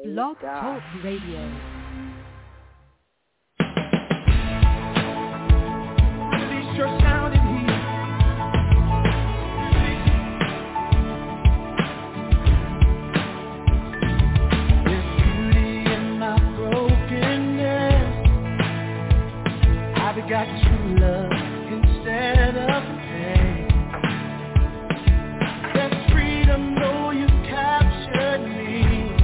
Blog Talk Radio. Release your sound in here. There's beauty in my brokenness. I've got true love instead of pain. There's freedom, though you captured me.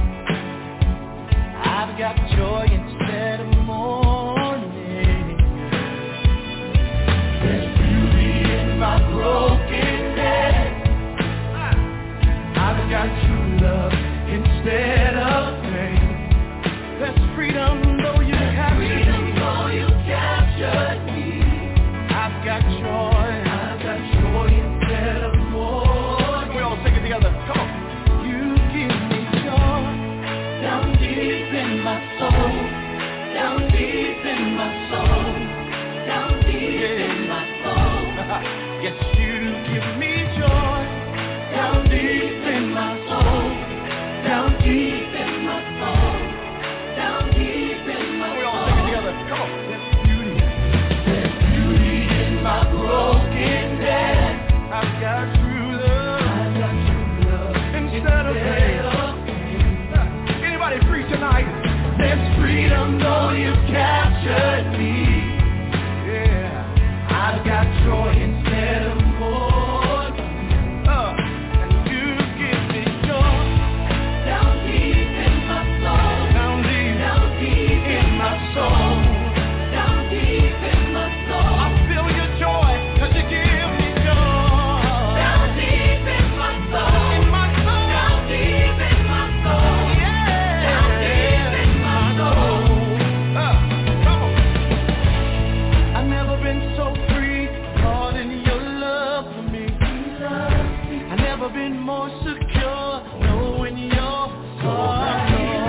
I've got joy instead of mourning. There's beauty in my brokenness. I've got true love instead of pain. There's freedom, though you captured me. I've got joy instead of mourning. We all sing it together. Come on. You give me joy down deep in my soul, down deep in my soul, down deep in my soul. Yes, you give me joy down deep in my soul, down deep in my soul, down deep in my soul. We all sing it together. Come on. There's beauty in my brokenness. I've got true love instead of pain. Anybody free tonight? There's freedom, though you captured me. Yeah, I've got joy instead of mourning. And you give me joy down deep in my soul, down deep in my soul, down deep in my soul. I feel your joy 'cause you give me joy down deep in my soul, down deep in my soul, yeah, down deep in my soul. Come on. I've never been so free, Lord, in your love for me. I've never been more secure, knowing your heart.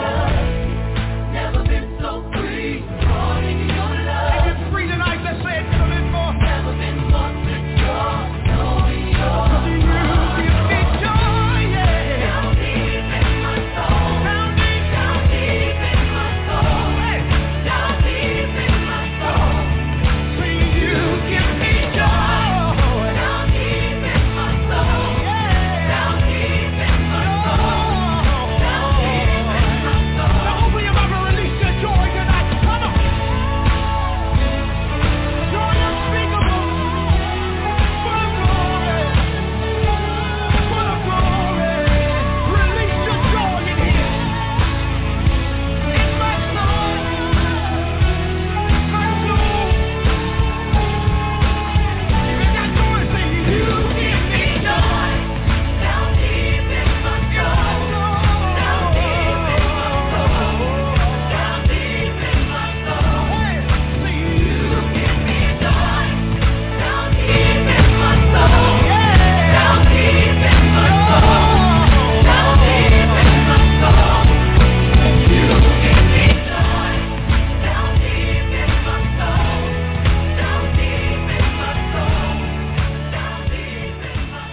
Never been so free, Lord, in your love. If you're free tonight, let's say it. Never been more secure, knowing your heart. You give me joy, yeah. Down deep in my soul, down deep in my soul, down deep in my soul. So you give me joy down deep in my soul, down deep in my soul, down deep in my soul. Now open your mouth and release your joy tonight. Come on. Joy unspeakable, full of glory, full of glory. Release your joy in here. In my soul, my soul. You got joy, say you give me joy down deep in my soul, down deep in my soul, down deep in my soul. Say you give me joy down deep in my soul, down deep in my soul, down deep in my soul. You give me joy down deep in my soul, down deep in my soul, down deep in my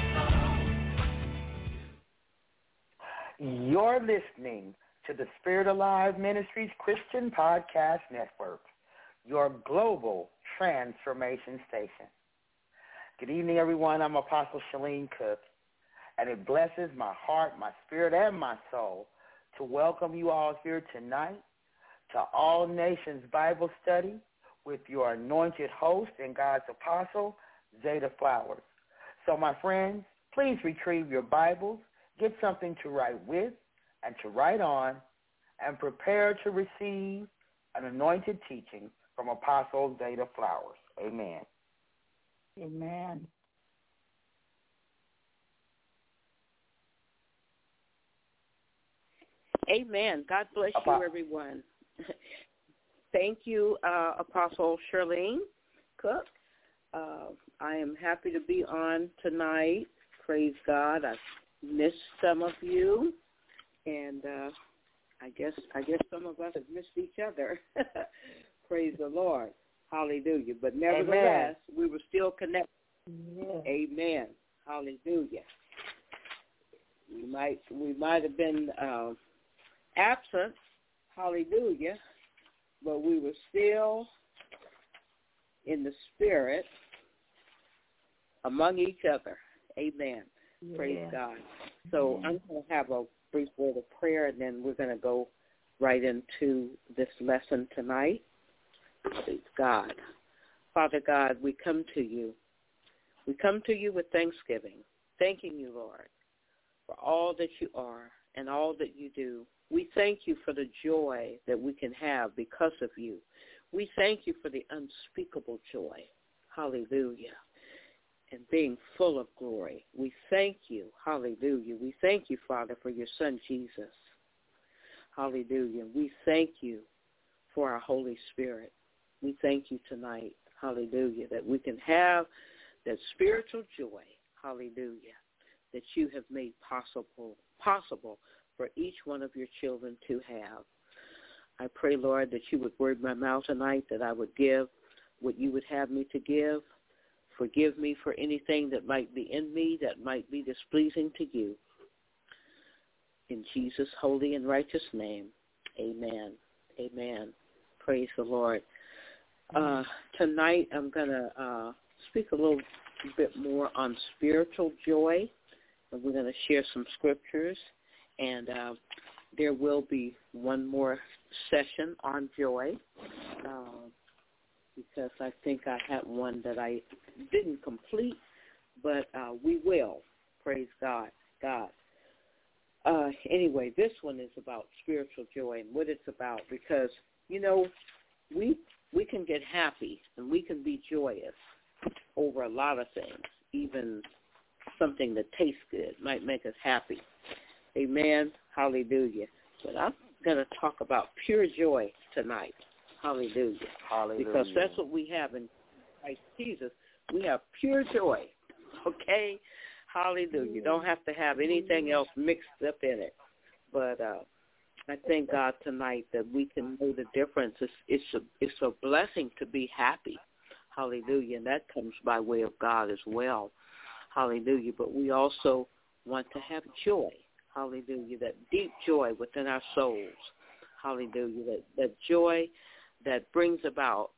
soul. You're listening to the Spirit Alive Ministries Christian Podcast Network, your global transformation station. Good evening, everyone. I'm Apostle Shalene Cook, and it blesses my heart, my spirit, and my soul to welcome you all here tonight to All Nations Bible Study with your anointed host and God's apostle, Zeta Flowers. So, my friends, please retrieve your Bibles, get something to write with and to write on, and prepare to receive an anointed teaching from Apostle Zeta Flowers. Amen. Amen. Amen. God bless you, everyone. Thank you, Apostle Charlene Cook. I am happy to be on tonight. Praise God. I missed some of you, and I guess some of us have missed each other. Praise the Lord. Hallelujah. But nevertheless, we were still connected. Yes. Amen. Hallelujah. We might have been absent, hallelujah, but we were still in the spirit among each other. Amen. Yeah. Praise God. So I'm going to have a brief word of prayer, and then we're going to go right into this lesson tonight. Praise God. Father God, we come to you. We come to you with thanksgiving, thanking you, Lord, for all that you are and all that you do. We thank you for the joy that we can have because of you. We thank you for the unspeakable joy. Hallelujah. And being full of glory. We thank you. Hallelujah. We thank you, Father, for your Son, Jesus. Hallelujah. We thank you for our Holy Spirit. We thank you tonight, hallelujah, that we can have that spiritual joy, hallelujah, that you have made possible for each one of your children to have. I pray, Lord, that you would word my mouth tonight, that I would give what you would have me to give. Forgive me for anything that might be in me that might be displeasing to you. In Jesus' holy and righteous name, amen. Amen. Praise the Lord. Tonight I'm going to speak a little bit more on spiritual joy, and we're going to share some scriptures, and there will be one more session on joy because I think I had one that I didn't complete, but we will. Praise God. Anyway, this one is about spiritual joy and what it's about because, you know, we can get happy and we can be joyous over a lot of things. Even something that tastes good might make us happy. Amen. Hallelujah. But I'm going to talk about pure joy tonight. Hallelujah. Hallelujah. Because that's what we have in Christ Jesus. We have pure joy. Okay? Hallelujah. You don't have to have anything else mixed up in it. But I thank God tonight that we can know the difference. It's a blessing to be happy. Hallelujah. And that comes by way of God as well. Hallelujah. But we also want to have joy. Hallelujah. That deep joy within our souls. Hallelujah. That joy that brings about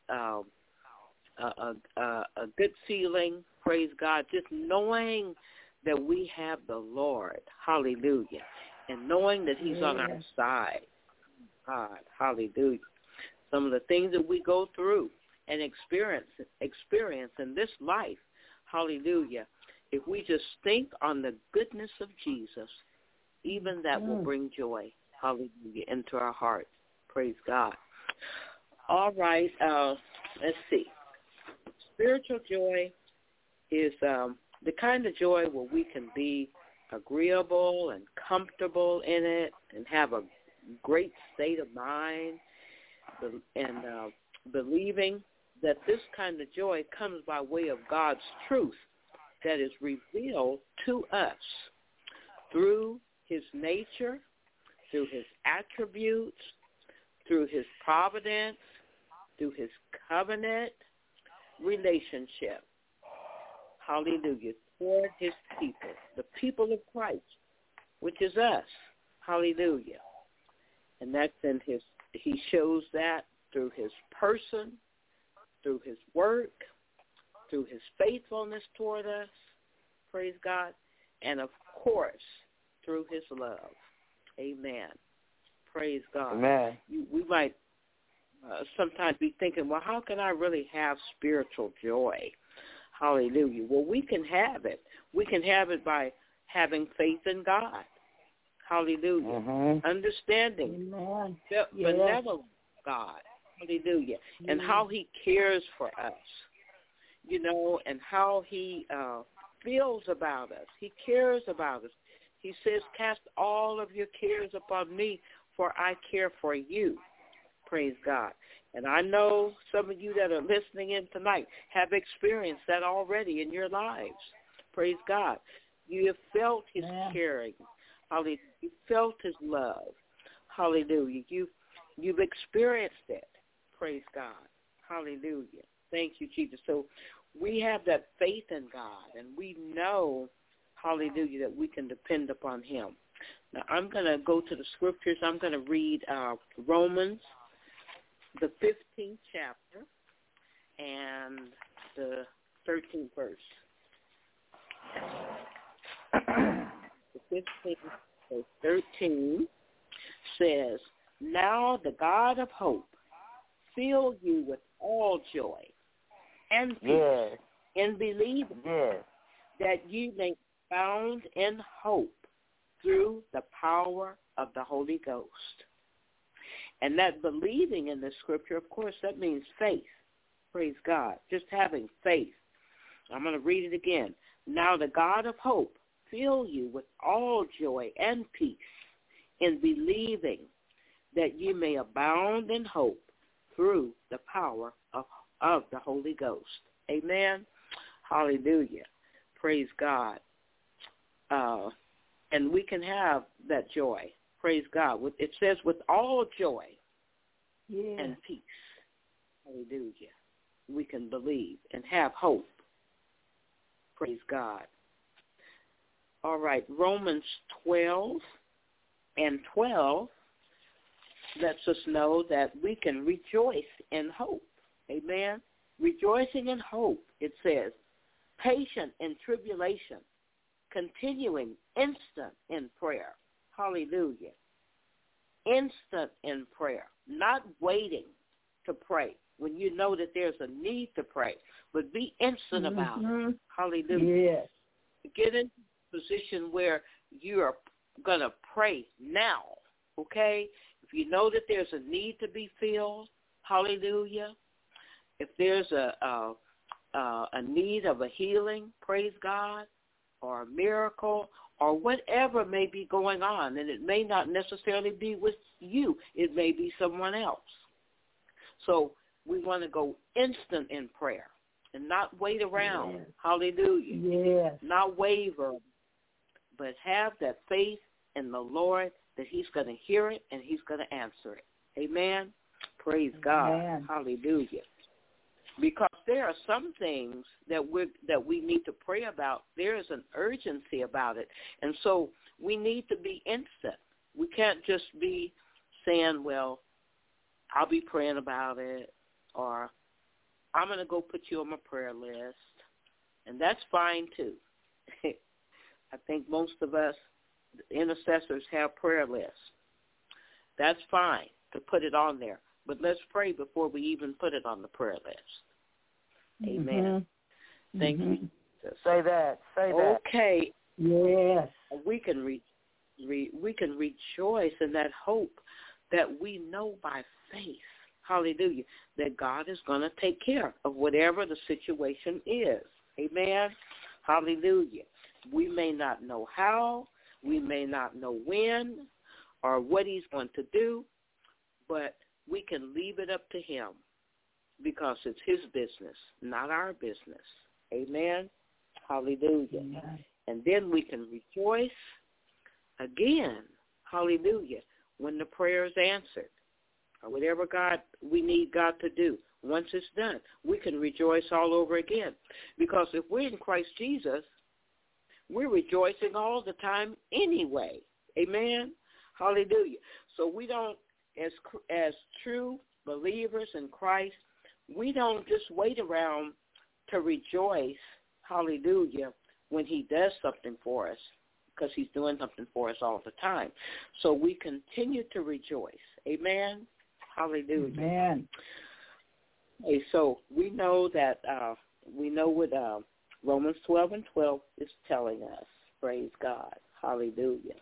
a good feeling. Praise God. Just knowing that we have the Lord. Hallelujah. And knowing that he's on our side. God, hallelujah. Some of the things that we go through and experience in this life, hallelujah, if we just think on the goodness of Jesus, even that will bring joy, hallelujah, into our hearts. Praise God. All right, let's see. Spiritual joy is the kind of joy where we can be agreeable and comfortable in it and have a great state of mind and believing that this kind of joy comes by way of God's truth that is revealed to us through his nature, through his attributes, through his providence, through his covenant relationship. Hallelujah. Toward his people, the people of Christ, which is us. Hallelujah. And that's in he shows that through his person, through his work, through his faithfulness toward us, praise God, and of course, through his love. Amen. Praise God. Amen. We might sometimes be thinking, well, how can I really have spiritual joy? Hallelujah. Well, we can have it. We can have it by having faith in God. Hallelujah. Mm-hmm. Understanding the benevolent God. Hallelujah. And how he cares for us, you know, and how he feels about us. He cares about us. He says, cast all of your cares upon me, for I care for you. Praise God. And I know some of you that are listening in tonight have experienced that already in your lives. Praise God. You have felt his caring. Hallelujah. You felt his love. Hallelujah. You've experienced it. Praise God. Hallelujah. Thank you, Jesus. So we have that faith in God, and we know, hallelujah, that we can depend upon him. Now, I'm going to go to the scriptures. I'm going to read Romans, the 15th chapter, and the 13th verse. The 15th verse 13 says, "Now the God of hope fill you with all joy and peace in believing, that you may abound in hope through the power of the Holy Ghost." And that believing in the scripture, of course, that means faith. Praise God. Just having faith. I'm going to read it again. "Now the God of hope fill you with all joy and peace in believing, that you may abound in hope through the power of the Holy Ghost." Amen. Hallelujah. Praise God. And we can have that joy. Praise God. It says with all joy and peace. Hallelujah. We can believe and have hope. Praise God. All right. Romans 12:12 lets us know that we can rejoice in hope. Amen. Rejoicing in hope, it says, patient in tribulation, continuing instant in prayer. Hallelujah. Instant in prayer, not waiting to pray when you know that there's a need to pray, but be instant about it. Hallelujah. Yes. Get in a position where you're going to pray now, okay? If you know that there's a need to be filled, hallelujah. If there's a need of a healing, praise God, or a miracle, or whatever may be going on, and it may not necessarily be with you. It may be someone else. So we want to go instant in prayer and not wait around. Yes. Hallelujah. Yes. Not waver, but have that faith in the Lord that he's going to hear it and he's going to answer it. Amen. Praise God. Amen. Hallelujah. Because there are some things that we need to pray about. There is an urgency about it. And so we need to be instant. We can't just be saying, well, I'll be praying about it, or I'm going to go put you on my prayer list. And that's fine, too. I think most of us intercessors have prayer lists. That's fine to put it on there. But let's pray before we even put it on the prayer list. Amen. Mm-hmm. Thank you, Jesus. Say that. Okay. Yes. We can we can rejoice in that hope that we know by faith, hallelujah, that God is going to take care of whatever the situation is. Amen. Hallelujah. We may not know how, we may not know when or what he's going to do, but we can leave it up to him because it's his business, not our business. Amen. Hallelujah. Amen. And then we can rejoice again, hallelujah, when the prayer is answered or whatever we need God to do. Once it's done, we can rejoice all over again. Because if we're in Christ Jesus, we're rejoicing all the time anyway. Amen. Hallelujah. So we don't, as true believers in Christ, we don't just wait around to rejoice, hallelujah, when he does something for us, because he's doing something for us all the time. So we continue to rejoice. Amen. Hallelujah. Amen. Okay, so we know that what Romans 12:12 is telling us. Praise God. Hallelujah.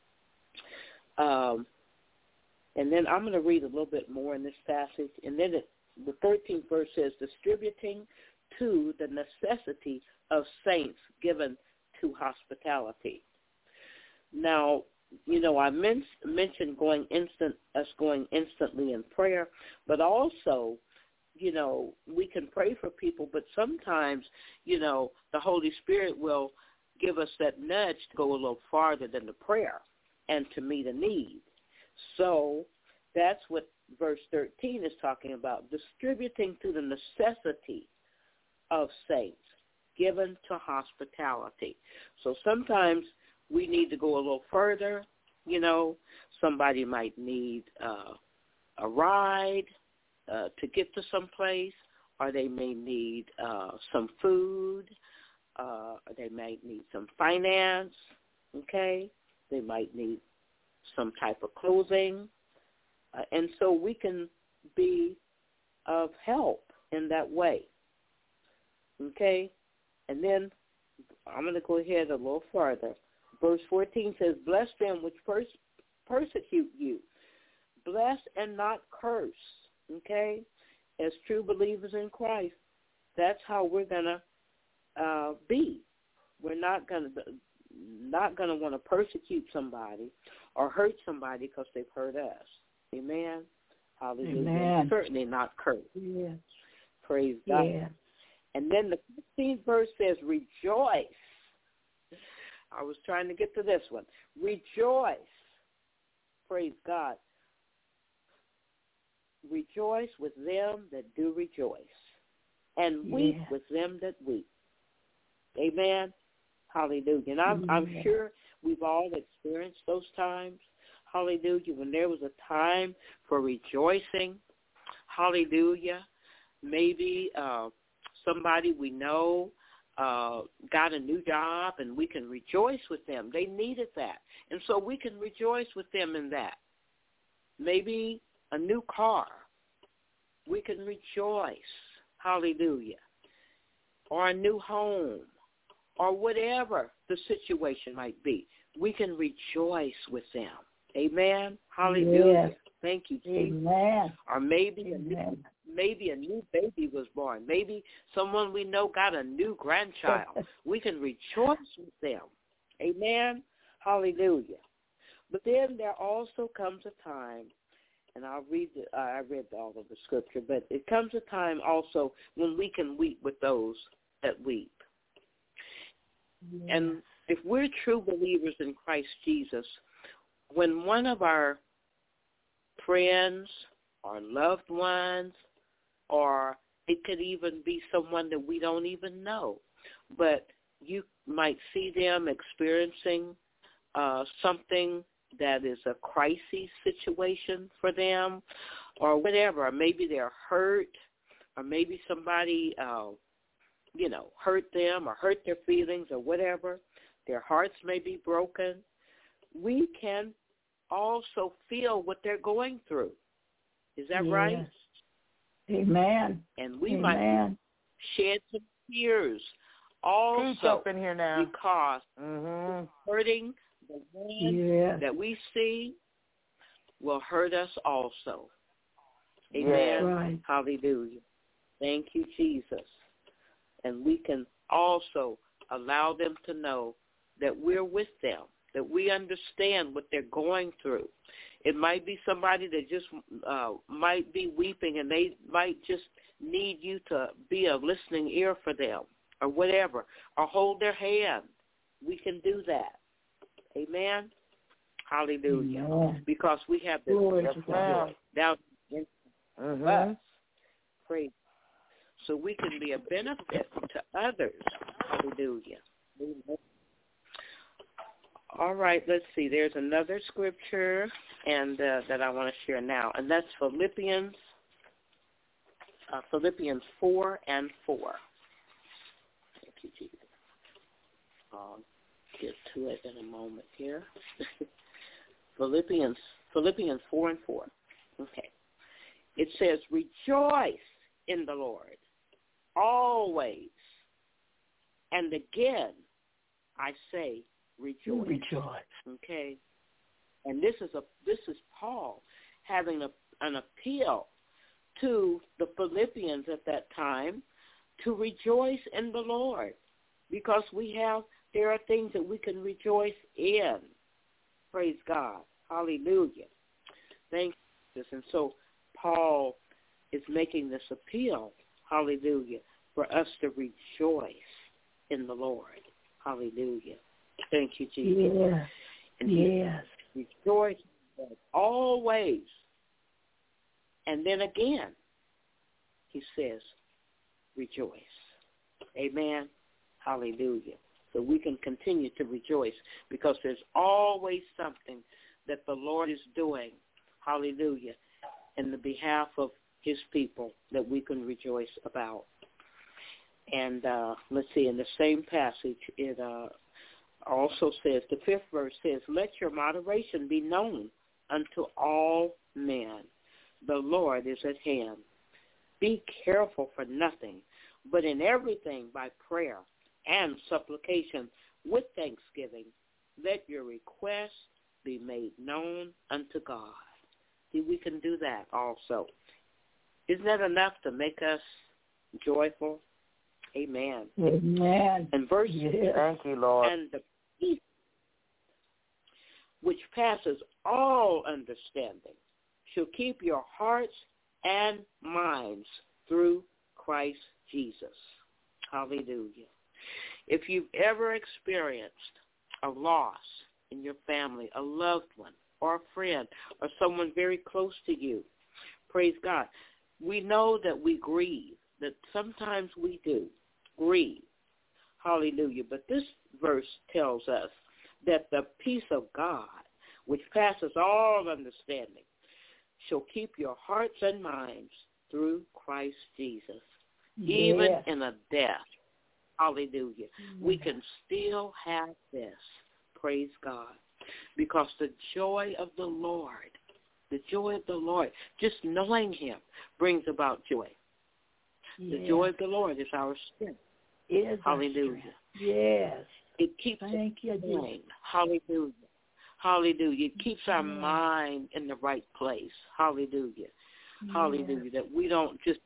And then I'm going to read a little bit more in this passage. And then the 13th verse says, distributing to the necessity of saints given to hospitality. Now, I mentioned going instantly in prayer, but also, we can pray for people, but sometimes, the Holy Spirit will give us that nudge to go a little farther than the prayer and to meet a need. So that's what verse 13 is talking about, distributing to the necessity of saints given to hospitality. So sometimes we need to go a little further You know, somebody might need a ride to get to some place, or they may need some food. They might need some finance, okay? They might need some type of clothing. And so we can be of help in that way, okay? And then I'm going to go ahead a little further. Verse 14 says, bless them which persecute you. Bless and not curse, okay? As true believers in Christ, that's how we're going to be. We're not going to want to persecute somebody or hurt somebody because they've hurt us. Amen. Hallelujah. Amen. Certainly not curse. Yes. Praise God. Yes. And then the 15th verse says, rejoice. I was trying to get to this one. Rejoice. Praise God. Rejoice with them that do rejoice, and weep with them that weep. Amen. Hallelujah. And I'm sure we've all experienced those times. Hallelujah. When there was a time for rejoicing. Hallelujah. Maybe somebody we know got a new job, and we can rejoice with them. They needed that. And so we can rejoice with them in that. Maybe a new car. We can rejoice. Hallelujah. Or a new home. Or whatever the situation might be. We can rejoice with them. Amen. Hallelujah. Yes. Thank you, Jesus. Amen. Or maybe a new baby was born. Maybe someone we know got a new grandchild. We can rejoice with them. Amen. Hallelujah. But then there also comes a time, and I read all of the scripture, but it comes a time also when we can weep with those that weep. Yeah. And if we're true believers in Christ Jesus, when one of our friends or loved ones, or it could even be someone that we don't even know, but you might see them experiencing something that is a crisis situation for them or whatever, or maybe they're hurt, or maybe somebody, hurt them or hurt their feelings or whatever, their hearts may be broken, we can also feel what they're going through. Is that right? Amen. And we might shed some tears also in here now. because hurting the one that we see will hurt us also. Amen. Right. Hallelujah. Thank you, Jesus. And we can also allow them to know that we're with them, that we understand what they're going through. It might be somebody that just might be weeping, and they might just need you to be a listening ear for them or whatever, or hold their hand. We can do that. Amen? Hallelujah. Amen. Because we have this joy down in us. Praise. So we can be a benefit to others. Hallelujah. Amen. All right, let's see. There's another scripture and that I want to share now, and that's Philippians 4:4. Thank you, Jesus. I'll get to it in a moment here. Philippians 4:4. Okay. It says, rejoice in the Lord always. And again, I say, rejoice. Okay. And this is Paul having an appeal to the Philippians at that time to rejoice in the Lord, because there are things that we can rejoice in. Praise God. Hallelujah. Thank you. And so Paul is making this appeal, hallelujah, for us to rejoice in the Lord. Hallelujah. Thank you, Jesus. Yes. And rejoice always. And then again, he says, rejoice. Amen. Hallelujah. So we can continue to rejoice because there's always something that the Lord is doing, hallelujah, in the behalf of his people that we can rejoice about. And let's see, in the same passage, it also says, the 5th verse says, let your moderation be known unto all men. The Lord is at hand. Be careful for nothing, but in everything by prayer and supplication with thanksgiving, let your requests be made known unto God. See, we can do that also. Isn't that enough to make us joyful? Amen. Amen. And verse Thank you, Lord. And the peace which passes all understanding shall keep your hearts and minds through Christ Jesus. Hallelujah. If you've ever experienced a loss in your family, a loved one, or a friend, or someone very close to you, praise God. We know that we grieve, that sometimes we do grieve. Hallelujah. But this verse tells us that the peace of God, which passes all understanding, shall keep your hearts and minds through Christ Jesus. Even in a death, hallelujah, we can still have this, praise God, because the joy of the Lord, just knowing him brings about joy. The joy of the Lord is our strength. Hallelujah. Yes. It keeps us going. Hallelujah. Hallelujah. It keeps our mind in the right place. Hallelujah. Hallelujah. That we don't just,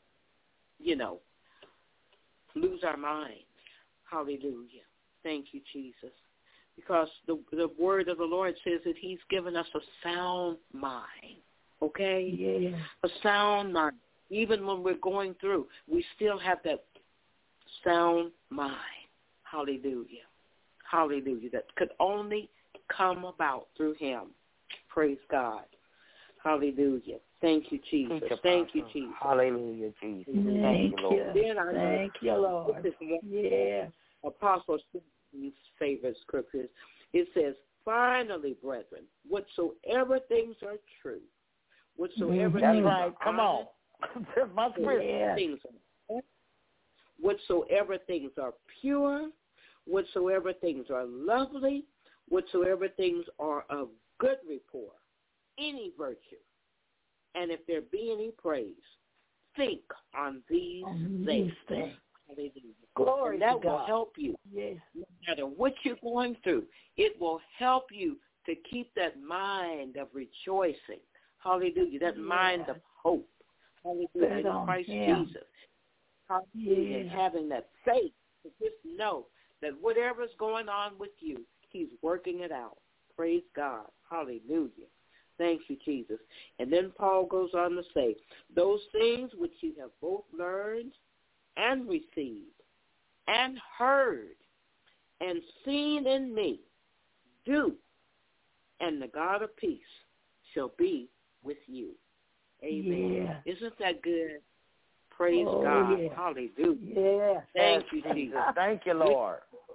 lose our minds. Hallelujah. Thank you, Jesus. Because the word of the Lord says that he's given us a sound mind. Okay? Yeah. A sound mind. Even when we're going through, we still have that sound mind. Hallelujah. Hallelujah. That could only come about through him. Praise God. Hallelujah. Thank you, Jesus. Thank you, Jesus. Hallelujah, Jesus. Thank you, Lord. Thank you, Lord. Yeah. Apostle Stephen's favorite scriptures. It says, finally, brethren, whatsoever things are true, whatsoever That's things right. are Come on. My things are, whatsoever things are pure, whatsoever things are lovely, whatsoever things are of good report, any virtue, and if there be any praise, think on these things. Hallelujah. Glory and that to God. will help you. Yes. No matter what you're going through, it will help you to keep that mind of rejoicing. Hallelujah. That mind of hope. Hallelujah. In Christ Jesus. Hallelujah. And having that faith to just know that whatever's going on with you, he's working it out. Praise God. Hallelujah. Thank you, Jesus. And then Paul goes on to say, those things which you have both learned and received and heard and seen in me, do, and the God of peace shall be with you. Amen. Yeah. Isn't that good? Praise God. Yeah. Hallelujah. Yeah. Thank you, Jesus. Thank you, Lord.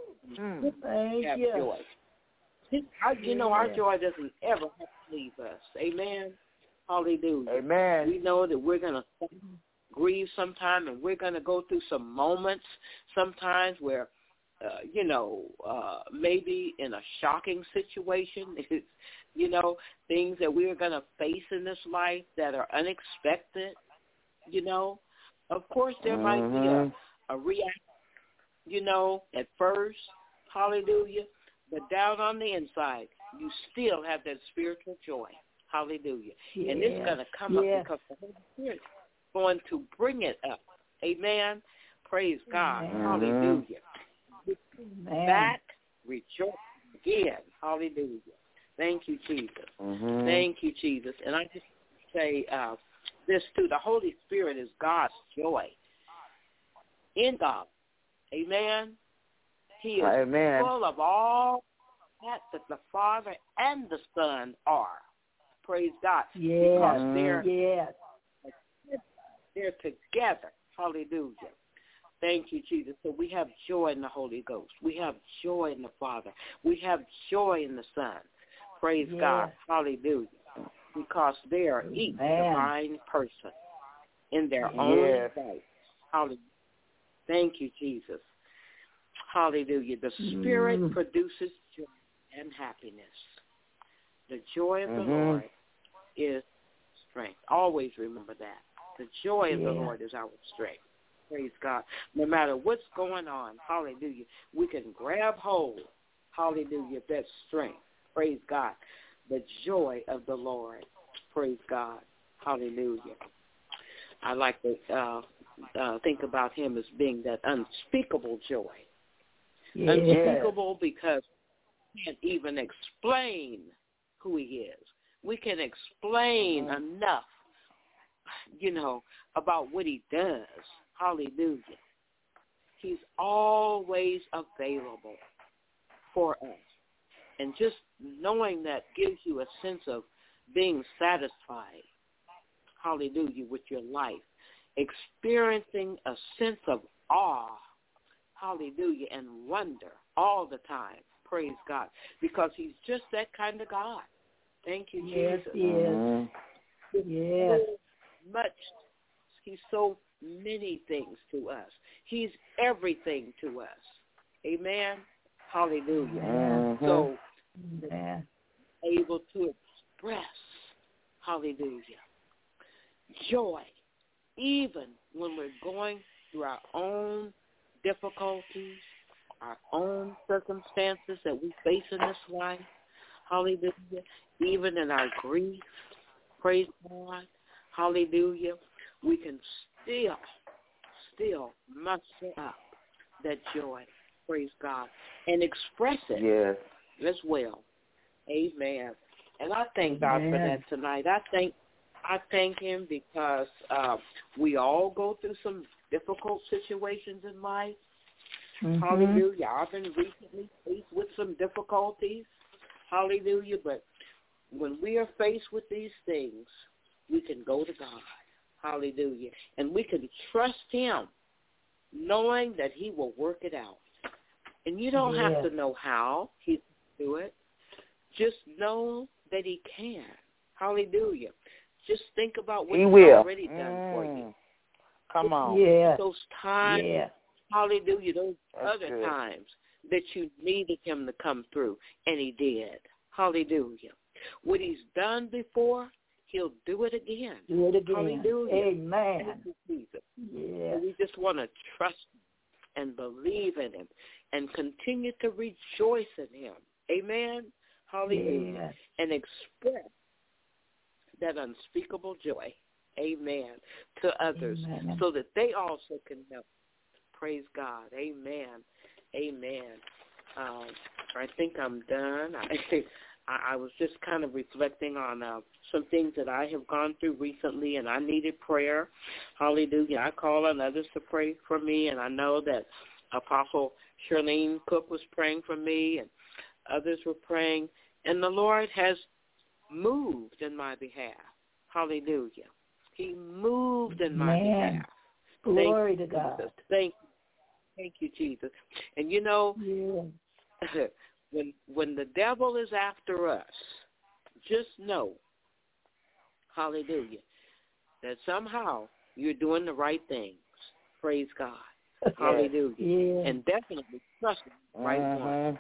Thank you. Joy. Our joy doesn't ever have to leave us. Amen. Hallelujah. Amen. We know that we're going to grieve sometime, and we're going to go through some moments sometimes where, maybe in a shocking situation, things that we're going to face in this life that are unexpected, Of course, there might be a reaction, at first, hallelujah, but down on the inside, you still have that spiritual joy, hallelujah. Yes. And it's going to come up because the Holy Spirit is going to bring it up. Amen. Praise God. Hallelujah. Back, rejoice again. Hallelujah. Thank you, Jesus. Thank you, Jesus. And I just say this too. The Holy Spirit is God's joy in God. Amen. He is full of all that the Father and the Son are. Praise God. Because they're together. Hallelujah. Thank you, Jesus. So we have joy in the Holy Ghost. We have joy in the Father. We have joy in the Son. Praise God. Hallelujah. Because they are each divine person in their own right. Hallelujah. Thank you, Jesus. Hallelujah. The Spirit produces joy and happiness. The joy of the Lord is strength. Always remember that. The joy of the Lord is our strength. Praise God. No matter what's going on, hallelujah, we can grab hold, hallelujah, of that strength. Praise God. The joy of the Lord. Praise God. Hallelujah. I like to think about him as being that unspeakable joy. Unspeakable because we can't even explain who he is. We can explain enough, about what he does. Hallelujah. He's always available for us. And just knowing that gives you a sense of being satisfied, hallelujah, with your life. Experiencing a sense of awe, hallelujah, and wonder all the time. Praise God. Because he's just that kind of God. Thank you, Jesus. Yes, he is. Yes. He's so many things to us. He's everything to us. Amen. Hallelujah. So, able to express, hallelujah, joy, even when we're going through our own difficulties, our own circumstances that we face in this life. Hallelujah. Even in our grief, praise God. Hallelujah. We can still muster up that joy, praise God, and express it as well. Amen. And I thank God for that tonight. I thank him because we all go through some difficult situations in life. Hallelujah. I've been recently faced with some difficulties. Hallelujah. But when we are faced with these things, we can go to God. Hallelujah. And we can trust him, knowing that he will work it out. And you don't have to know how he will do it. Just know that he can. Hallelujah. Just think about what he's already done for you. Come on. Those times, hallelujah, those other times that you needed him to come through, and he did. Hallelujah. What he's done before, he'll do it again. Hallelujah. Amen. Jesus. And we just want to trust him and believe in him and continue to rejoice in him. Amen. Hallelujah. And express that unspeakable joy. Amen. To others so that they also can know. Praise God. Amen. Amen. I think I'm done. I was just kind of reflecting on some things that I have gone through recently, and I needed prayer. Hallelujah. I call on others to pray for me, and I know that Apostle Charlene Cook was praying for me, and others were praying, and the Lord has moved in my behalf. Hallelujah. He moved in my behalf. Glory to God. Thank you, Jesus. And when the devil is after us, just know, hallelujah, that somehow you're doing the right things. Praise God. Hallelujah. And definitely trust him, right one.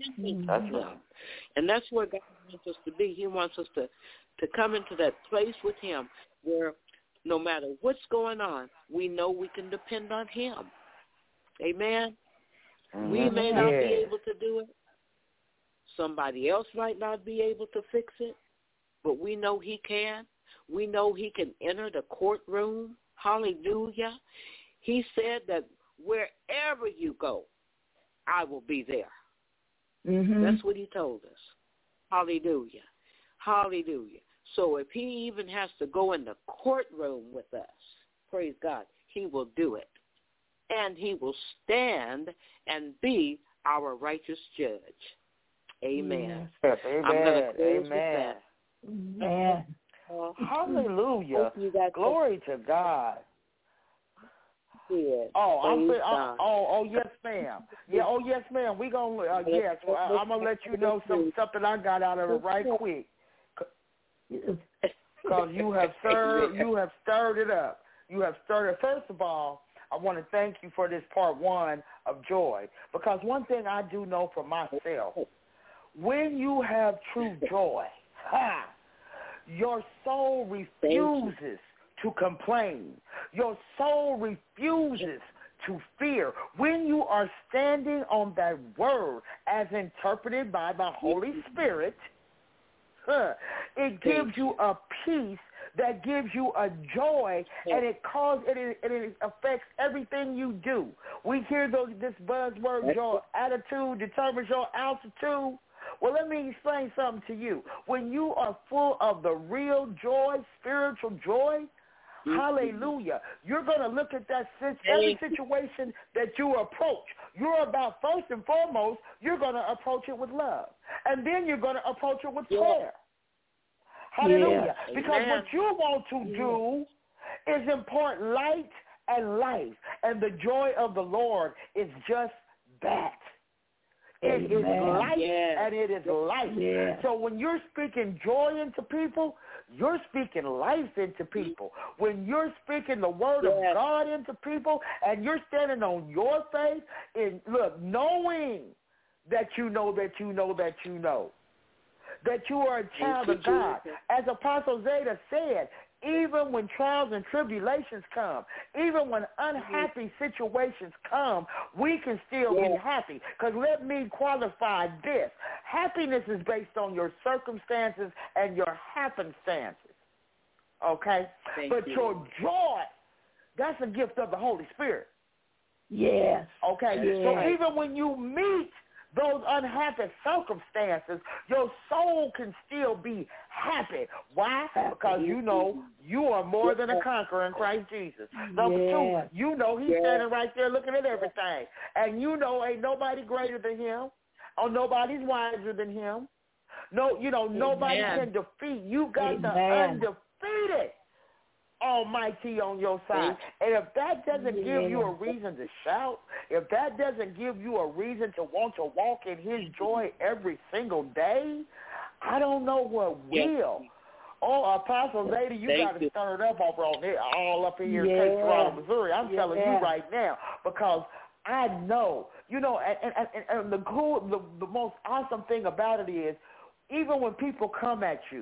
And that's where God wants us to be. He wants us to come into that place with him where no matter what's going on, we know we can depend on him. Amen. We may not be able to do it. Somebody else might not be able to fix it, but we know he can. We know he can enter the courtroom. Hallelujah. He said that wherever you go, I will be there. That's what he told us. Hallelujah. Hallelujah. So if he even has to go in the courtroom with us, praise God, he will do it. And he will stand and be our righteous judge. Amen. Yes. I'm going to close with that. Amen. Hallelujah. Glory to God. said. Yes, ma'am. Yeah, yes, ma'am. We gonna yes. Well, I'm gonna let you know something I got out of it right quick. Because you have stirred it up. You have stirred it. First of all, I want to thank you for this part one of joy. Because one thing I do know for myself, when you have true joy, your soul refuses to complain. Your soul refuses to fear. When you are standing on that word as interpreted by the Holy Spirit, it gives you a peace that gives you a joy, and it affects everything you do. We hear this buzzword, your attitude determines your altitude. Well, let me explain something to you. When you are full of the real joy, spiritual joy, hallelujah, you're going to look at every situation that you approach. You're about, first and foremost, you're going to approach it with love. And then you're going to approach it with prayer. Hallelujah. Yes. Because what you want to do is impart light and life. And the joy of the Lord is just that. It is light and it is life. Yeah. So when you're speaking joy into people, you're speaking life into people. When you're speaking the word of God into people and you're standing on your faith, and look, knowing that you know that you know that you know that you are a child of God. As Apostle Zeta said, even when trials and tribulations come, even when unhappy situations come, we can still be happy. Because let me qualify this. Happiness is based on your circumstances and your happenstances. Okay? But your joy, that's a gift of the Holy Spirit. Yes. Okay? Yes. So even when you meet those unhappy circumstances, your soul can still be happy. Why? Because you know you are more than a conqueror in Christ Jesus. Number two, you know he's standing right there looking at everything. And you know ain't nobody greater than him, or nobody's wiser than him. No, you know, nobody can defeat. You got the undefeated Almighty on your side. And if that doesn't give you a reason to shout, if that doesn't give you a reason to want to walk in his joy every single day, I don't know what will. Oh, Apostle Zeta, you got to stir it up over on there, all up in here in Cape Girardeau, Missouri. I'm telling you right now, because I know, you know, and the most awesome thing about it is, even when people come at you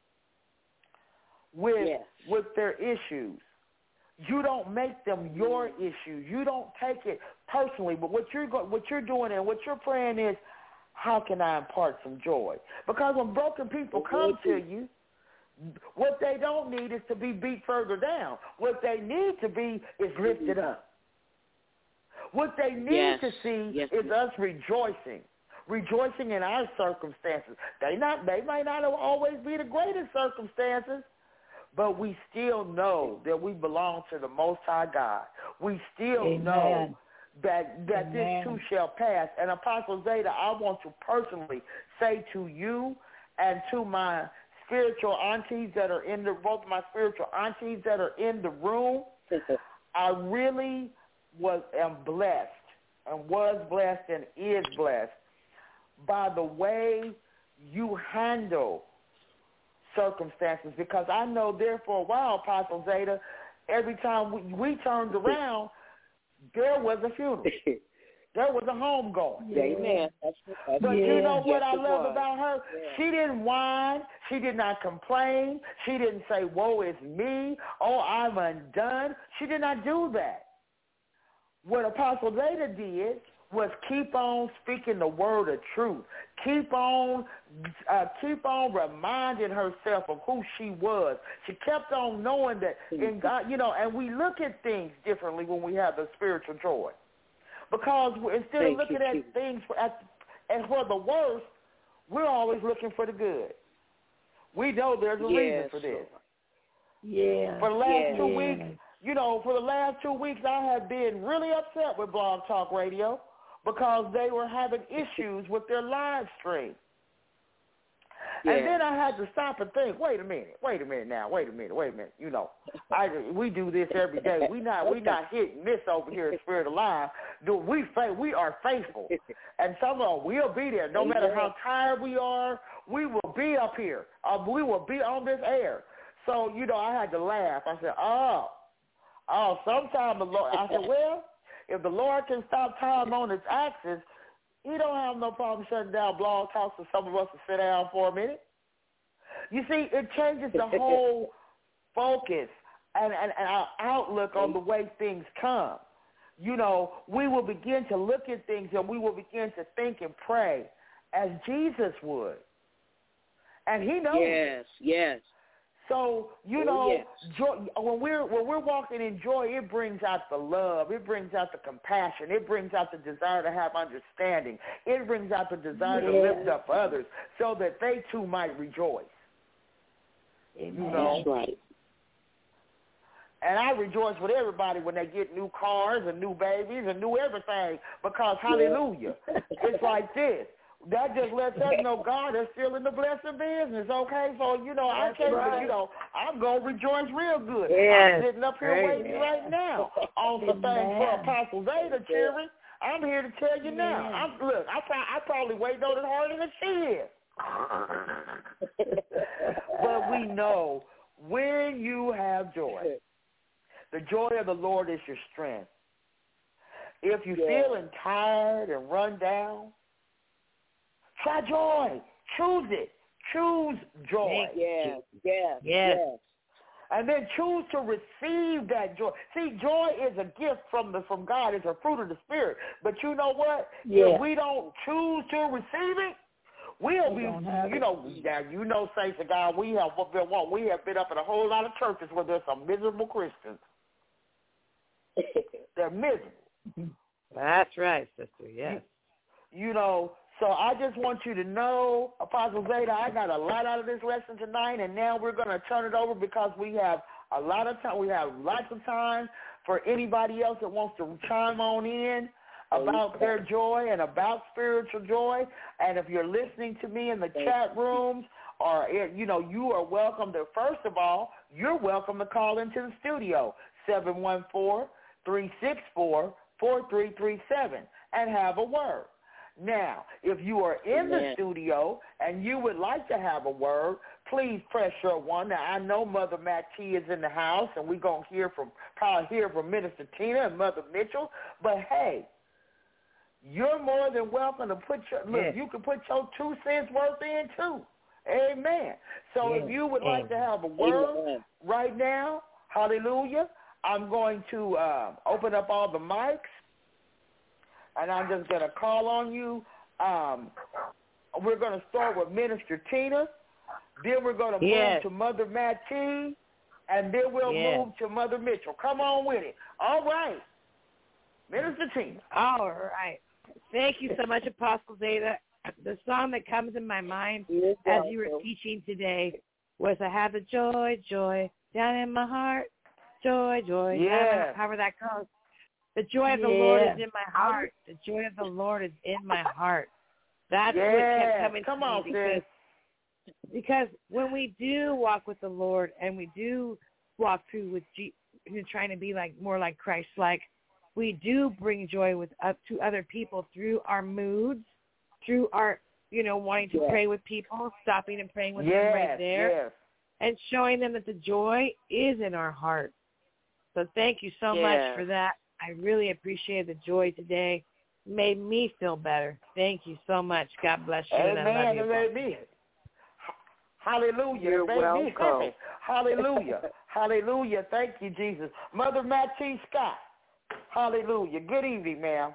with their issues, you don't make them your issues. You don't take it personally. But what you're doing and what you're praying is, how can I impart some joy? Because when broken people come to you, what they don't need is to be beat further down. What they need to be is lifted up. What they need to see is us rejoicing in our circumstances. They might not always be the greatest circumstances, but we still know that we belong to the Most High God. We still know that this too shall pass. And Apostle Zeta, I want to personally say to you and to my spiritual aunties that are in both my spiritual aunties that are in the room, I really am blessed and was blessed and is blessed by the way you handle circumstances, because I know there for a while, Apostle Zeta, every time we turned around, there was a funeral. There was a homegoing. Amen. But you know what I love about her? She didn't whine. She did not complain. She didn't say, woe is me. Oh, I'm undone. She did not do that. What Apostle Zeta did was keep on speaking the word of truth. Keep on reminding herself of who she was. She kept on knowing that in God, you know, and we look at things differently when we have the spiritual joy. Because instead of looking at things for the worst, we're always looking for the good. We know there's a reason for this. For the last 2 weeks, you know, for the last 2 weeks, I have been really upset with Blog Talk Radio because they were having issues with their live stream. And then I had to stop and think, wait a minute. You know, we do this every day. We not hit and miss over here at Spirit Alive. We are faithful. And some of us will be there. No matter how tired we are, we will be up here. We will be on this air. So, you know, I had to laugh. I said, sometime the Lord, I said, well, if the Lord can stop time on its axis, he don't have no problem shutting down Blog Talk for some of us to sit down for a minute. You see, it changes the whole focus and our outlook on the way things come. You know, we will begin to look at things and we will begin to think and pray as Jesus would. And he knows. Yes. So, you know, joy, when we're walking in joy, it brings out the love. It brings out the compassion. It brings out the desire to have understanding. It brings out the desire to lift up others so that they too might rejoice. Amen. You know? That's right. And I rejoice with everybody when they get new cars and new babies and new everything because, hallelujah, it's like this. That just lets us know God is still in the blessing business, okay? So, you know, I can't, you know, I'm going to rejoice real good. Yes. I'm sitting up here waiting right now on some things for Apostle Zeta, children. I'm here to tell you now. I probably waiting on it harder than she is. But we know when you have joy, the joy of the Lord is your strength. If you're feeling tired and run down, try joy. Choose it. Choose joy. Yes. And then choose to receive that joy. See, joy is a gift from God. It's a fruit of the Spirit. But you know what? If we don't choose to receive it, we'll be, saints of God, we have been up in a whole lot of churches where there's some miserable Christians. They're miserable. That's right, sister, yes. You know, so I just want you to know, Apostle Zeta, I got a lot out of this lesson tonight, and now we're going to turn it over because we have a lot of time. We have lots of time for anybody else that wants to chime on in about their joy and about spiritual joy. And if you're listening to me in the chat rooms or, you know, you are welcome to, first of all, you're welcome to call into the studio, 714-364-4337, and have a word. Now, if you are in the studio and you would like to have a word, please press your one. Now, I know Mother Mattee is in the house, and we're going to probably hear from Minister Tina and Mother Mitchell. But, hey, you're more than welcome to you can put your 2 cents worth in, too. Amen. So if you would like to have a word right now, hallelujah, I'm going to open up all the mics. And I'm just going to call on you. We're going to start with Minister Tina. Then we're going to move to Mother Mattee. And then we'll move to Mother Mitchell. Come on with it. All right. Minister Tina. All right. Thank you so much, Apostle Zeta. The song that comes in my mind as you were teaching today was I have the joy down in my heart. Joy. Yeah. However that goes. The joy of the Lord is in my heart. The joy of the Lord is in my heart. That's what kept coming to me because when we do walk with the Lord and we do walk through with trying to be more like Christ-like, we do bring joy to other people through our moods, through our, wanting to pray with people, stopping and praying with them right there, and showing them that the joy is in our heart. So thank you so much for that. I really appreciate the joy today. Made me feel better. Thank you so much. God bless you. Amen. And I love you. Amen. Hallelujah. You're welcome. Hallelujah. Hallelujah. Thank you, Jesus. Mother Mattee Scott. Hallelujah. Good evening, ma'am.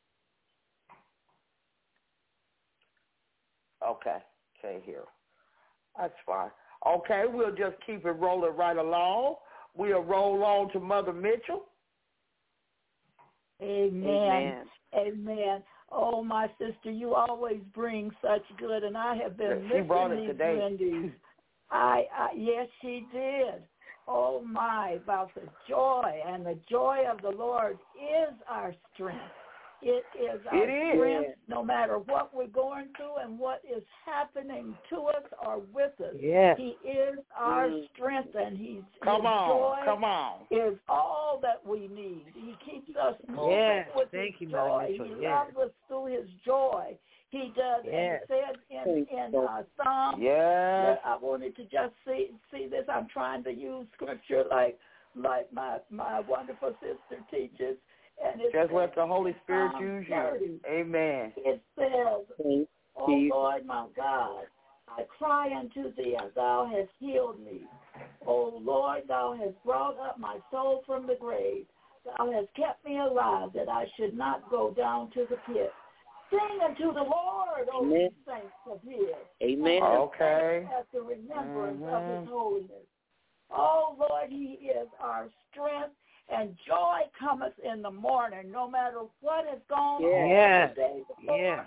Okay. Can't hear. That's fine. Okay, we'll just keep it rolling right along. We'll roll on to Mother Mitchell. Amen. Oh, my sister, you always bring such good, and I have been missing these Wendy's. Yes, she did. Oh, my, about the joy, and the joy of the Lord is our strength. It is our strength, no matter what we're going through and what is happening to us or with us. Yes. He is our strength, and his joy is all that we need. He keeps us moving with his joy. He loves us through his joy. He does. And he said in Psalm, I wanted to just see this. I'm trying to use scripture like my wonderful sister teaches. And just let the Holy Spirit use you. Amen. It says, "O Lord my God, I cry unto thee, and thou hast healed me. O Lord, thou hast brought up my soul from the grave. Thou hast kept me alive, that I should not go down to the pit. Sing unto the Lord, O ye saints of his. Amen. Okay. At the remembrance of his holiness. Oh, Lord, he is our strength. And joy cometh in the morning, no matter what has gone on the day before.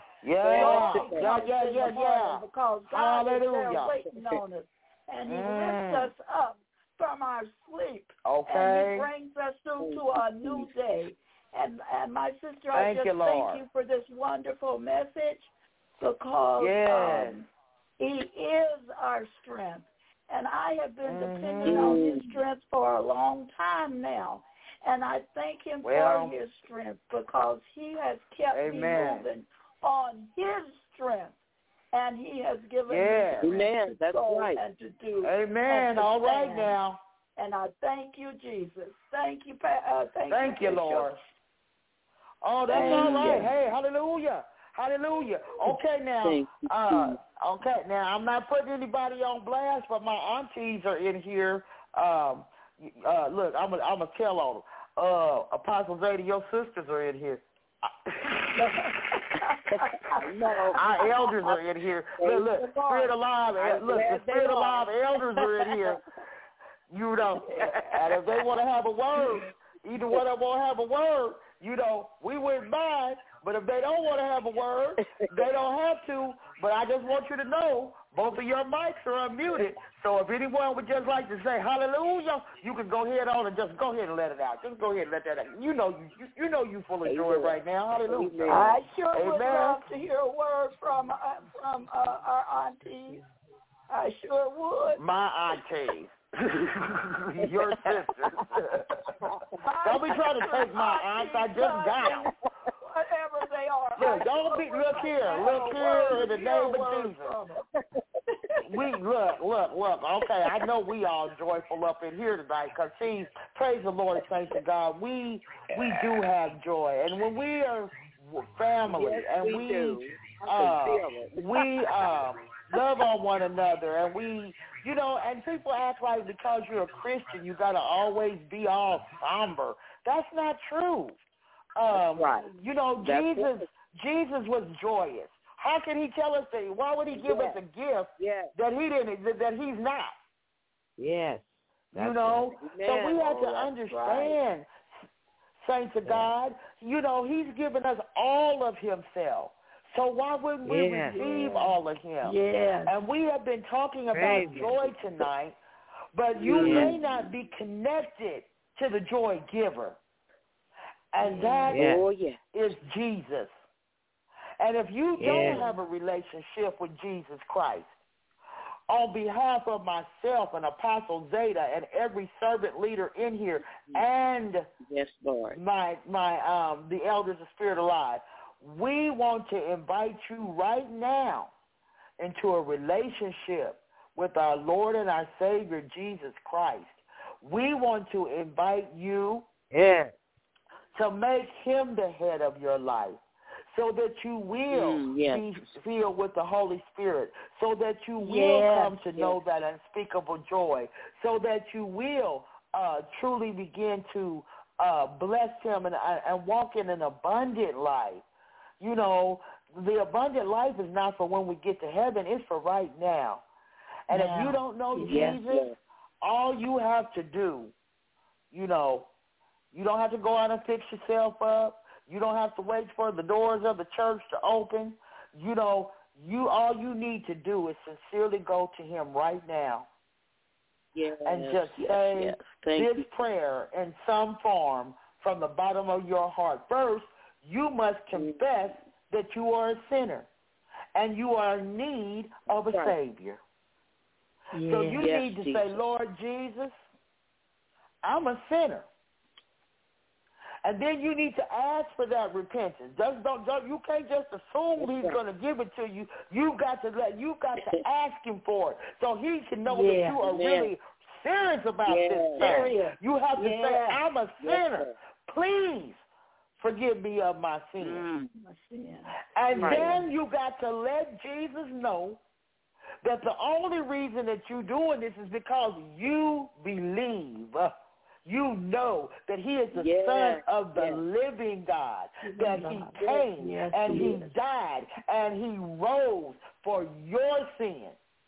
Because God is there waiting on us. And he lifts us up from our sleep. And he brings us through to a new day. And my sister, I just thank you for this wonderful message, because he is our strength. And I have been depending on his strength for a long time now. And I thank him for his strength, because he has kept me moving on his strength. And he has given me strength to go and to do. Amen. All right now. And I thank you, Jesus. Thank you, thank you, Lord. Oh, that's all right. Hey, hallelujah. Hallelujah. Okay, now, now I'm not putting anybody on blast, but my aunties are in here. Look, I'm gonna tell on them. Apostle Zeta, your sisters are in here. Our elders are in here. Look, Spirit Alive. The Spirit Alive elders are in here. You know, and if they want to have a word, either one of them want to have a word. You know, we wouldn't mind. But if they don't want to have a word, they don't have to. But I just want you to know, both of your mics are unmuted. So if anyone would just like to say hallelujah, you can go ahead on and just go ahead and let it out. Just go ahead and let that out. You know you full of joy right now. Hallelujah. I sure would love to hear a word from our aunties. I sure would. My aunties. Your sister. Don't be trying to take my aunts. I just got them. Whatever they are. Look, don't be. Look here, in the name of Jesus. Look. Okay, I know we all joyful up in here tonight, because see, praise the Lord, saints of God. We do have joy, and when we are family, and we love on one another, and we, you know, and people act like because you're a Christian, you got to always be all somber. That's not true. Right. You know, Jesus was joyous. How can he tell us that? Why would he give us a gift that he didn't, that he's not? Yes. You know, so we have to understand, saints of God. You know, he's given us all of himself. So why wouldn't we receive all of him? Yes. And we have been talking about joy tonight, but you may not be connected to the joy giver. And that is Jesus. And if you don't have a relationship with Jesus Christ, on behalf of myself and Apostle Zeta and every servant leader in here, and the elders of Spirit Alive, we want to invite you right now into a relationship with our Lord and our Savior, Jesus Christ. We want to invite you to make him the head of your life, so that you will be filled with the Holy Spirit, so that you will come to know that unspeakable joy, so that you will truly begin to bless him and walk in an abundant life. You know, the abundant life is not for when we get to heaven. It's for right now. And if you don't know Jesus, all you have to do, you know, you don't have to go out and fix yourself up. You don't have to wait for the doors of the church to open. You know, all you need to do is sincerely go to him right now and just say this prayer in some form from the bottom of your heart. First, you must confess that you are a sinner and you are in need of a Savior. Yeah. So you need to say, Lord Jesus, I'm a sinner. And then you need to ask for that repentance. You can't just assume He's going to give it to you. You've got to ask Him for it, so He can know that you are really serious about this thing. You have to say, I'm a sinner. Please forgive me of my sin. And then you got to let Jesus know that the only reason that you're doing this is because you believe. You know that He is the Son of the living God, that He came and He died and He rose for your sin.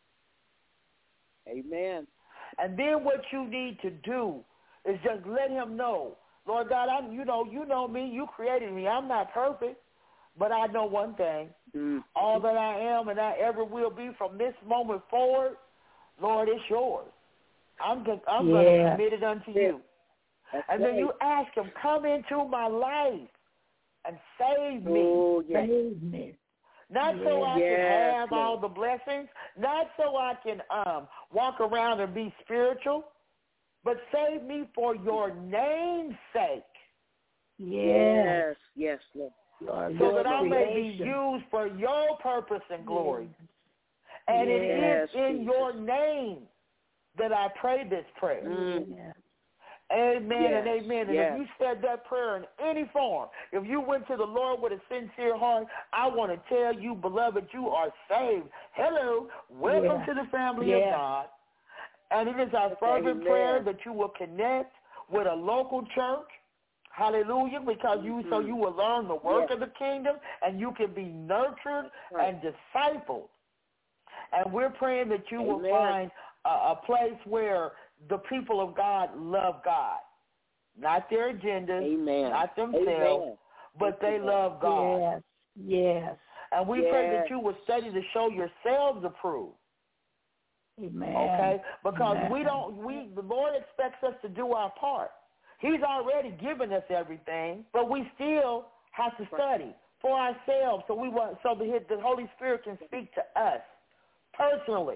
Amen. And then what you need to do is just let Him know, Lord God, you know me, you created me. I'm not perfect, but I know one thing. All that I am and I ever will be from this moment forward, Lord, it's yours. I'm going to commit it unto you. And then you ask Him, come into my life and save me. Save me. Not so I can have all the blessings, not so I can walk around and be spiritual, but save me for your name's sake. Yes, Lord. So that I may be used for your purpose and glory. And it is in your name that I pray this prayer. Amen and amen. And if you said that prayer in any form, if you went to the Lord with a sincere heart, I want to tell you, beloved, you are saved. Hello. Welcome to the family of God. And it is our fervent prayer that you will connect with a local church. Hallelujah, because so you will learn the work of the kingdom and you can be nurtured and discipled. And we're praying that you will find a place where the people of God love God. Not their agendas, not themselves, but they love God. Yes. And we pray that you will study to show yourselves approved. Amen. Okay? Because the Lord expects us to do our part. He's already given us everything, but we still have to study for ourselves so the Holy Spirit can speak to us personally.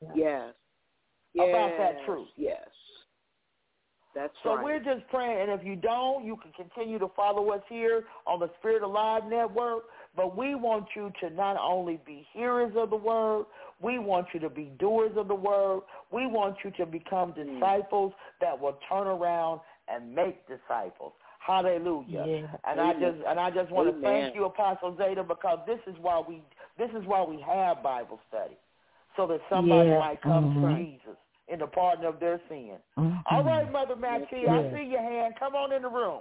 About that truth. Yes. That's so right. So we're just praying, and if you don't, you can continue to follow us here on the Spirit Alive Network, but we want you to not only be hearers of the word, we want you to be doers of the word. We want you to become disciples that will turn around and make disciples. Hallelujah. And I just want to thank you, Apostle Zeta, because this is why we have Bible study, so that somebody might come to Jesus in the pardon of their sin. All right, Mother Maxie, I see your hand. Come on in the room.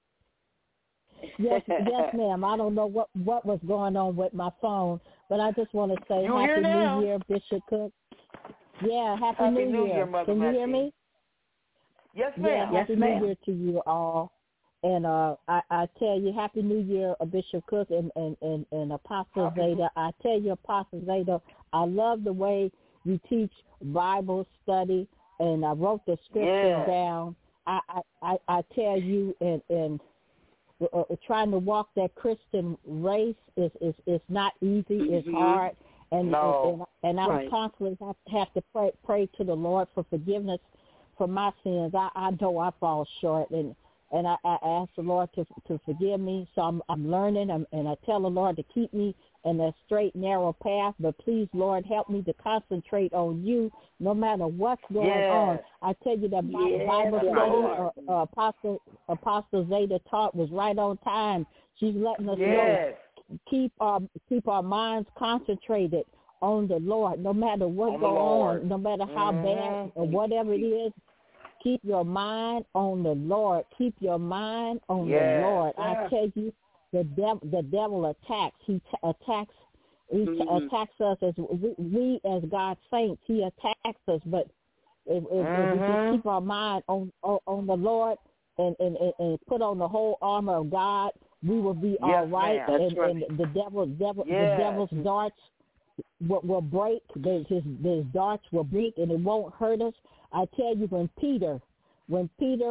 Yes, ma'am. I don't know what was going on with my phone, but I just want to say Happy New Year, Bishop Cook. Yeah, Happy New Year. Mother Can you hear me? Yes, ma'am. Yeah, Happy New Year to you all. And I tell you, Happy New Year, Bishop Cook and Apostle Zeta. I tell you, Apostle Zeta, I love the way you teach Bible study, and I wrote the scripture down. I tell you, and trying to walk that Christian race is not easy. It's hard, and I constantly have to pray to the Lord for forgiveness for my sins. I know I fall short, and I ask the Lord to forgive me. So I'm learning, and I tell the Lord to keep me in a straight, narrow path. But please, Lord, help me to concentrate on you no matter what's going on. I tell you, that Bible study Apostle Zeta taught was right on time. She's letting us know, keep our minds concentrated on the Lord, no matter what's going on, no matter how bad or whatever it is. Keep your mind on the Lord. Keep your mind on the Lord. I tell you, the devil attacks. He attacks us as we as God's saints. He attacks us, but if we just keep our mind on the Lord and put on the whole armor of God, we will be all right. And the devil's darts will break. His darts will break, and it won't hurt us. I tell you, when Peter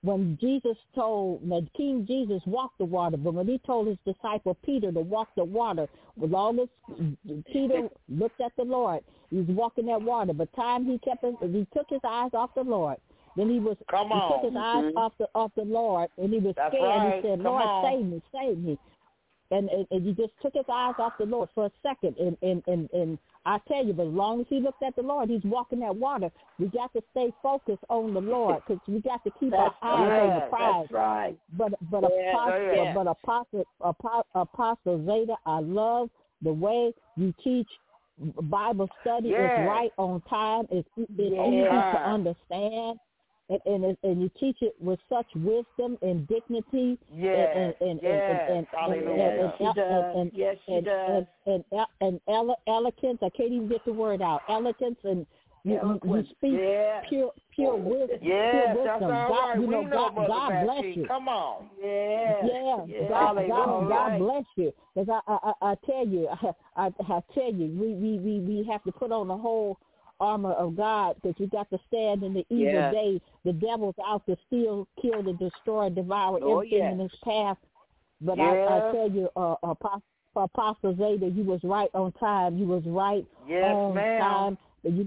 when Jesus told that King Jesus walked the water, but when he told his disciple Peter to walk the water, with all this, Peter looked at the Lord. He was walking that water, but he took his eyes off the Lord. Then he took his eyes off the Lord, and he was scared. Right. He said, Lord, save me. And he just took his eyes off the Lord for a second. And I tell you, but as long as he looked at the Lord, he's walking that water. We got to stay focused on the Lord, because we got to keep our eyes on the prize. That's right. But Apostle Zeta, I love the way you teach Bible study. It's right on time. It's easy to understand. And you teach it with such wisdom and dignity. Yes. And elegance. I can't even get the word out. Elegance, and you speak pure wisdom. Yes, pure that's wisdom. all right. God bless you. Come on. God bless you. Because I tell you, we have to put on the whole armor of God, because we got to stand in the evil day. The devil's out to steal, kill, and destroy, devour everything in his path. But I tell you, Apostle Zeta, you was right on time. You was right on time.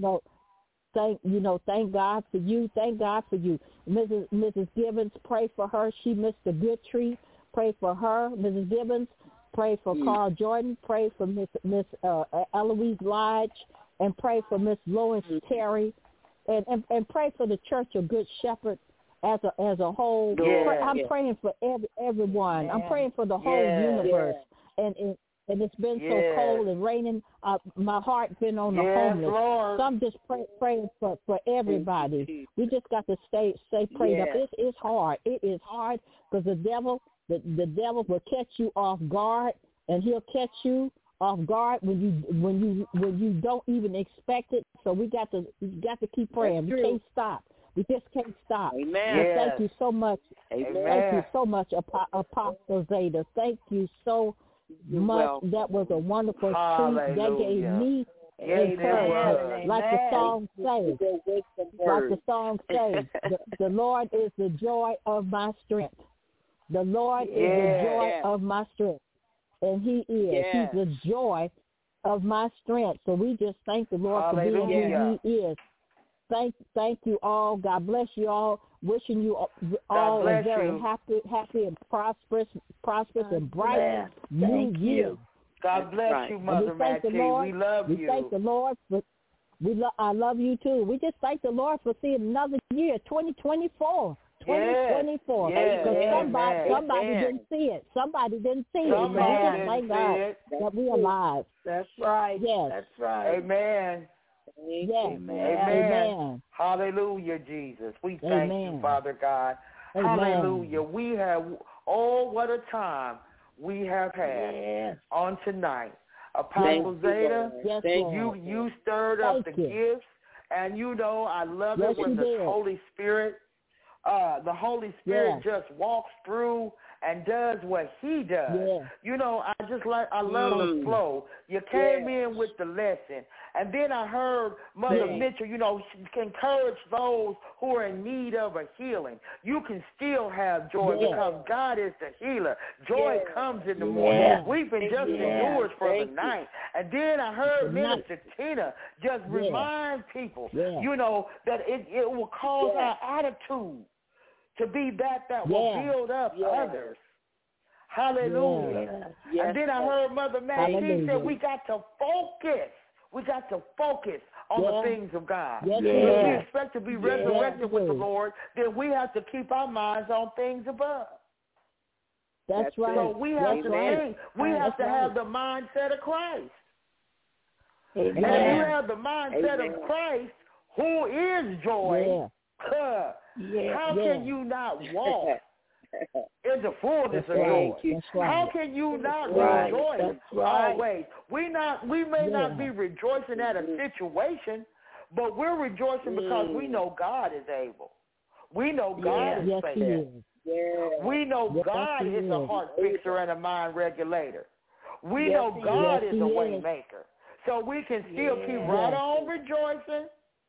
Thank God for you. Thank God for you. Mrs. Gibbons, pray for her. She missed a good treat. Pray for her. Mrs. Gibbons, pray for Carl Jordan. Pray for Miss Eloise Lodge. And pray for Miss Lois Terry, and pray for the Church of Good Shepherd as a whole. I'm praying for everyone. Yeah. I'm praying for the whole universe. And it's been so cold and raining. My heart been on the homeless. Lord. So I'm just praying for everybody. We just got to stay prayed up. It's hard. It is hard, because the devil will catch you off guard, and he'll catch you off guard when you don't even expect it. So we got to keep praying. We can't stop. We just can't stop. Amen. Yes. Thank you so much. Amen. Thank you so much, Apostle Zeta. Thank you so much. That was a wonderful treat. That gave me encouragement. Like the song says, the Lord is the joy of my strength. The Lord is the joy of my strength. And he is. He's the joy of my strength. So we just thank the Lord for being who he is. Thank you all. God bless you all. Wishing you all a very happy and prosperous and bright new year. God bless you, Mother Maxine. We love you. We thank the Lord for. I love you too. We just thank the Lord for seeing another year, 2024. 2024. Because somebody didn't see it. Somebody didn't see it. Thank God that we are alive. That's right. Yes. That's right. Amen. Yes. Amen. Hallelujah, Jesus. We thank you, Father God. Amen. Hallelujah. We have, what a time we have had on tonight. Apostle Zeta, you stirred up the gifts, and I love it when the Holy Spirit just walks through and does what he does. I love the flow. You came in with the lesson, and then I heard Mother Mitchell, encourage those who are in need of a healing. You can still have joy because God is the healer. Joy comes in the morning. Weeping just endures for the night. And then I heard Minister Tina just remind people, that it will cause our attitude to be that will build up others. Hallelujah. And then I heard Mother Maxine say we got to focus. We got to focus on the things of God. If we expect to be resurrected with the Lord, then we have to keep our minds on things above. That's right. So we have to think. We have to have the mindset of Christ. Amen. And if you have the mindset of Christ, who is joy, how can you not walk in the fullness of joy? How can you not rejoice always? We may not be rejoicing at a situation, but we're rejoicing because we know God is able. We know God is faithful. We know God is a heart fixer and a mind regulator. We know God is a way maker. So we can still keep right on rejoicing.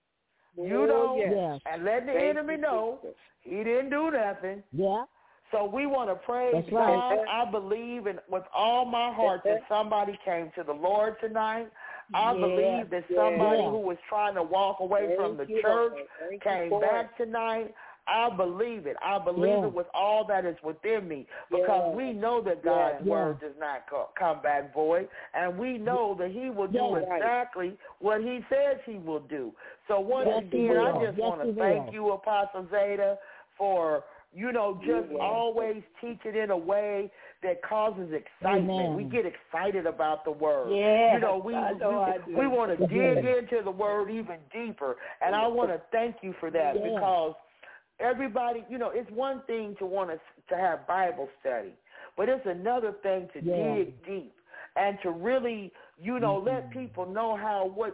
You know, and let the enemy know he didn't do nothing. Yeah. So we want to praise God. I believe with all my heart that somebody came to the Lord tonight. I believe that somebody who was trying to walk away from the church came back tonight. I believe it. I believe it with all that is within me, because we know that God's word does not come back void, and we know that he will do exactly what he says he will do. So once again, I just want to thank you, Apostle Zeta, for, you know, just always teaching in a way that causes excitement. Amen. We get excited about the word. Yeah, you know, we want to dig into the word even deeper, and I want to thank you for that, because everybody, you know, it's one thing to want to have Bible study, but it's another thing to dig deep and to really, you know, let people know how what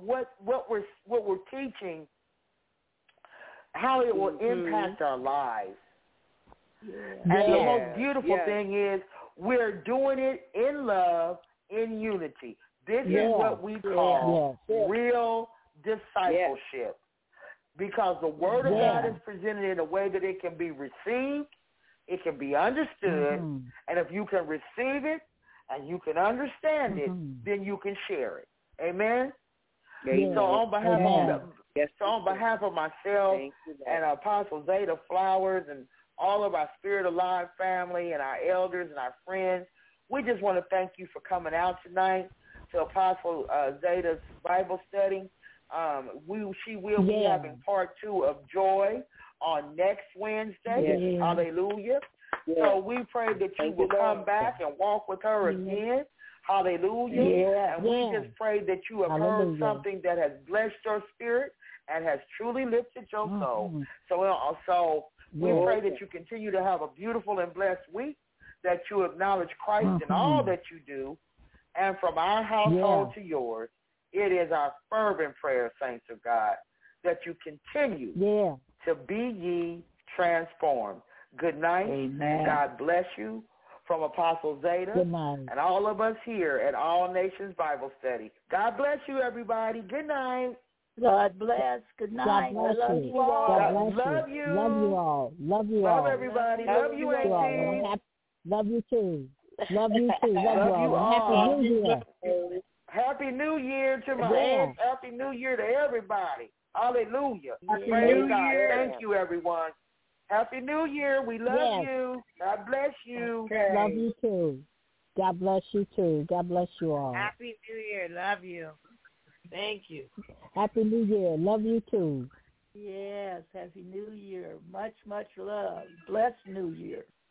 we're teaching, how it will impact our lives. And the most beautiful thing is we're doing it in love, in unity. This is what we call real discipleship. Because the Word of God is presented in a way that it can be received, it can be understood, and if you can receive it and you can understand it, then you can share it. Amen? So on behalf of myself and Apostle Zeta Flowers and all of our Spirit Alive family and our elders and our friends, we just want to thank you for coming out tonight to Apostle Zeta's Bible study. She will be having part 2 of Joy on next Wednesday. Hallelujah. So we pray that you will come back and walk with her again. Hallelujah. And we just pray that you have heard something that has blessed your spirit and has truly lifted your soul. So we pray that you continue to have a beautiful and blessed week, that you acknowledge Christ in all that you do, and from our household to yours, it is our fervent prayer, saints of God, that you continue to be ye transformed. Good night. Amen. God bless you from Apostle Zeta and all of us here at All Nations Bible Study. God bless you, everybody. Good night. God bless. Good night. God bless I love you all. Love you. Love you all. Love you all. Love everybody. Love you, Auntie. Love you too. Love you too. Love you all. Happy New Year. Happy New Year to my aunts. Happy New Year to everybody. Hallelujah. Praise God. Thank you, everyone. Happy New Year. We love you. God bless you. Okay. Love you too. God bless you too. God bless you all. Happy New Year. Love you. Thank you. Happy New Year. Love you too. Yes. Happy New Year. Much, much love. Blessed New Year.